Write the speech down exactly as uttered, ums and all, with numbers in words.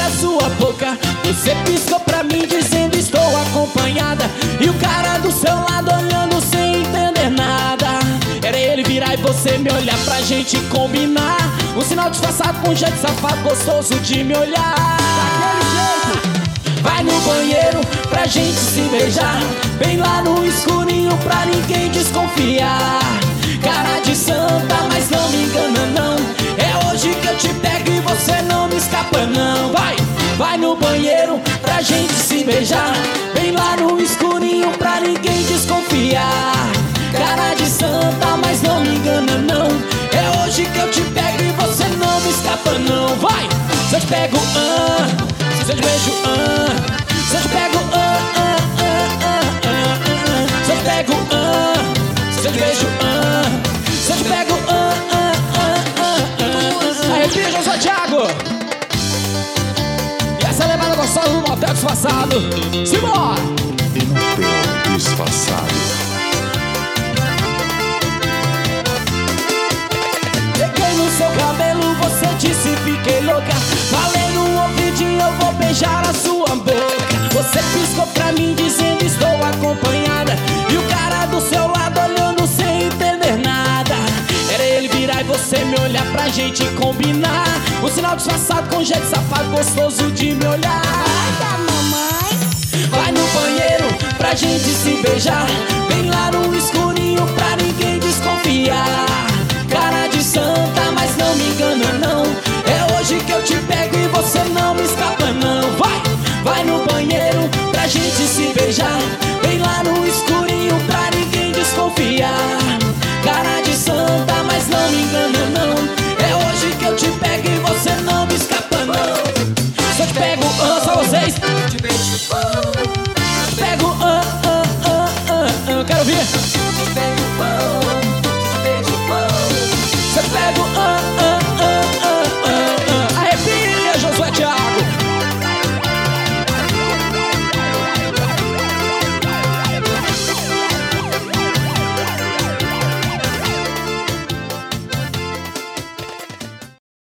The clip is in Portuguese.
a sua boca. Você piscou pra mim dizendo estou acompanhada, e o cara do seu lado olhando sem entender nada. Era ele virar e você me olhar pra gente combinar. Um sinal disfarçado com um jeito safado gostoso de me olhar. Daquele jeito. Vai no banheiro pra gente se beijar, bem lá no escurinho pra ninguém desconfiar. Cara de santa, mas não me engana não, é hoje que eu te pego e você não me escapa não. Vai, vai no banheiro pra gente se beijar, bem lá no escurinho pra ninguém desconfiar. Cara de santa, mas não me engana não, é hoje que eu te pego e você não me escapa não. Vai, se eu te pego, ah, se eu te beijo, ah, se eu te pego, ah, ah, ah, ah, ah, ah, se eu te pego, ah, se eu te beijo, ah, se eu te pego, ah, ah, ah, ah, ah. Arrepia, João Santiago. E essa levada gostosa do motel disfarçado. Simbora! Motel disfarçado. Peguei no seu cabelo, você disse fiquei louca. Falei no ouvidinho, eu vou beijar a sua boca. Você piscou pra mim dizendo estou acompanhada, e o cara do seu lado olhando sem entender nada. Era ele virar e você me olhar pra gente combinar. Um sinal disfarçado com jeito safado gostoso de me olhar. Vai no banheiro pra gente se beijar, bem lá no escurinho pra ninguém desconfiar. Cara de santa, mas não me engana não, é hoje que eu te pego e você não me escapa não. Vai, vai no banheiro pra gente se beijar,